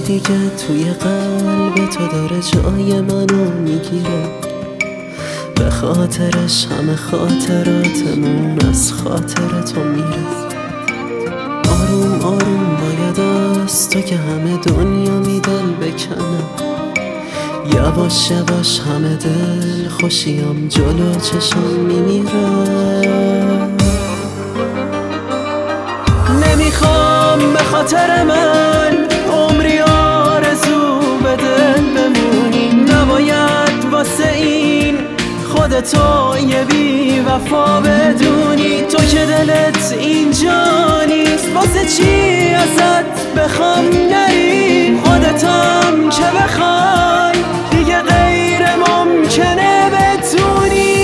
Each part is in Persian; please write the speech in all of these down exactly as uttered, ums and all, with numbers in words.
دیگه توی قلب تو داره جای منو میگیره، به خاطرش همه خاطراتمون از خاطر تو میره. آروم آروم باید از تو که همه دنیا می دل بکنم، یواش یواش همه دل خوشیم جلو چشم میمیره. نمیخوام به خاطر من عمری آرزو به دل بمونی، نباید واسه این خودتو یه بی وفا بدونی. تو که دلت اینجا نیست، واسه چی ازت بخوام نری؟ خودتم چه بخوای دیگه غیر ممکنه بتونی.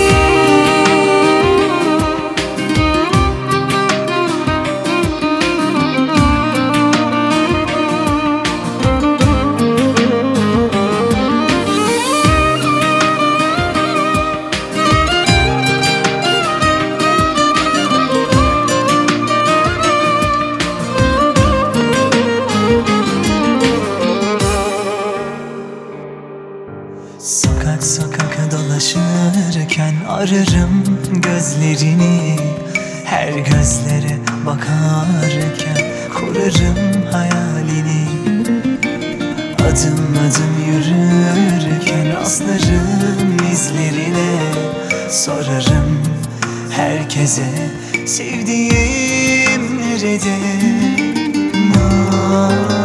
Sokak sokak dolaşırken ararım gözlerini, her gözlere bakarken kurarım hayalini. Adım adım yürürken rastlarım izlerine, sorarım herkese sevdiğim nerede? Aa.